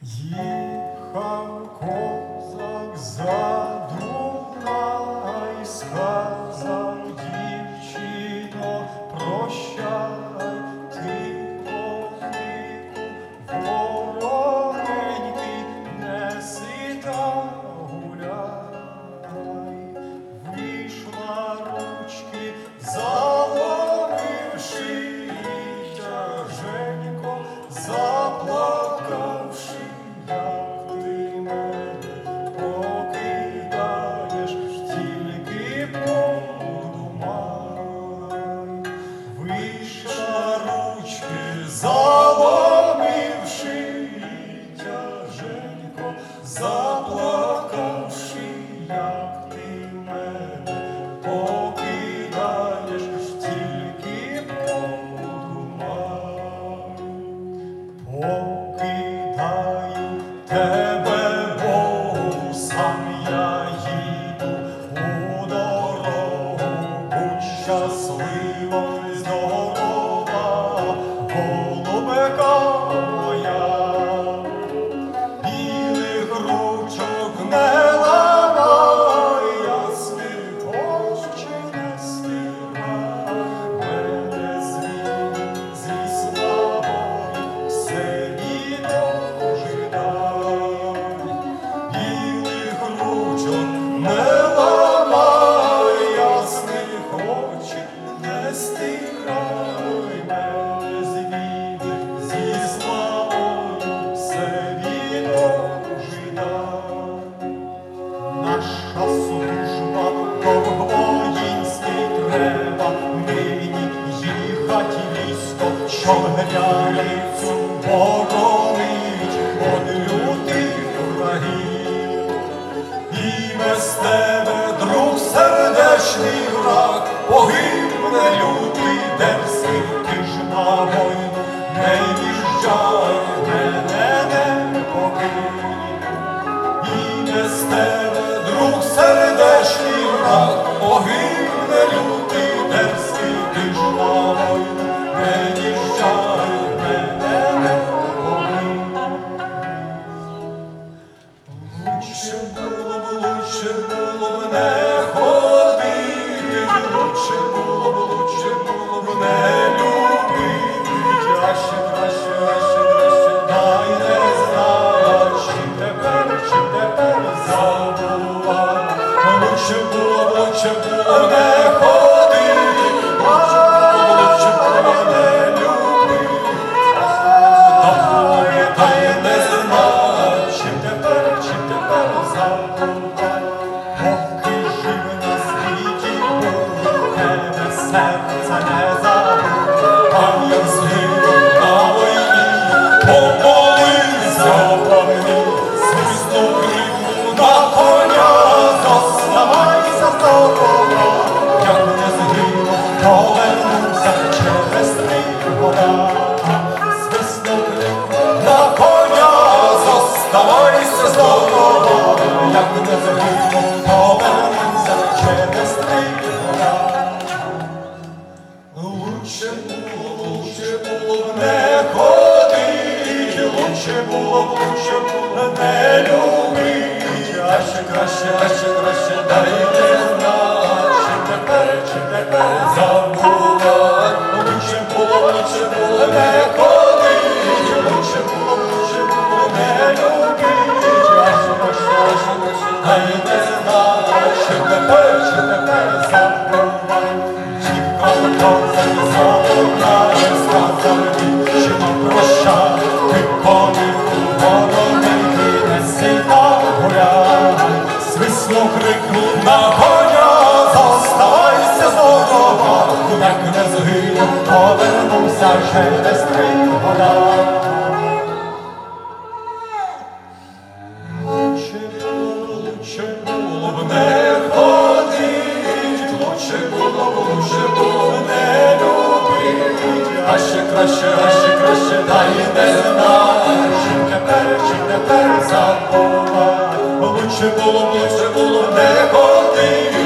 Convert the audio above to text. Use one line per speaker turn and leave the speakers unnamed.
Їхав козак за Дунай, сказав: дівчино, прощай, тихо, тихо, вороненький, неси та гуляй. Вийшла ручки, заломивши, і тяженько заплакавши. Як ти мене покидаєш, тільки подумай. Вийшла ручки, заломивши, і тяженько заплакавши. Як ти мене покидаєш, тільки подумай. Покидаю тебе, Богу, сам я їду у дорогу. Будь щаслива, здорова, голубика моя. Білих ручок не ламай, ясних очей не стирай. Мене зі славою все білих ручок не ламай, ясних очей не стирай. Мене зі славою все наша служба ковбоїнський треба, нині їхать військо, що гряницю боронить од лютих врагів. І без тебе, друг сердечний враг, погибне лютий дерзкий. Ти ж на війну не їжджай, мене не покинь. І без тебе, друг сердечний враг, погибне лютий дерзкий. Ти ж на війну не їжджай, мене не покинь. Лучше було б не ходити, лучше було б не любити. А ще краще, дай не знаю, чи тепер забувай. Лучше було б не ходити, лучше було б не любити. Дай не знаю, чи тепер забувай. Поки жив на світі був, тебе серце не забув. А як згинув на війні, помолився по мені, свистнув крикнув на коня: зоставайся здорова. Як не згинув, повернувся через 3 года. Свистнув крикнув на коня: зоставайся здорова. Як не згинув, повернувся через 3 года. Лучше було б не ходити, лучше було б не любити. А ще краще, дай не знати, чи тепер забувай. Лучше було б не ходити, лучше було б не любити. А ще краще, дай не знати, чи тепер забувай. Прощай, ти конику вороненький, неси та гуляй. Свиснув, крикнув на коня: зоставайся здорова. Як не згинув, повернувся через 3 года. Лучше було б не ходить, лучше було б не любить. А ще краще, дай не знай, чи тепер забувай. Лучше було б не ходить,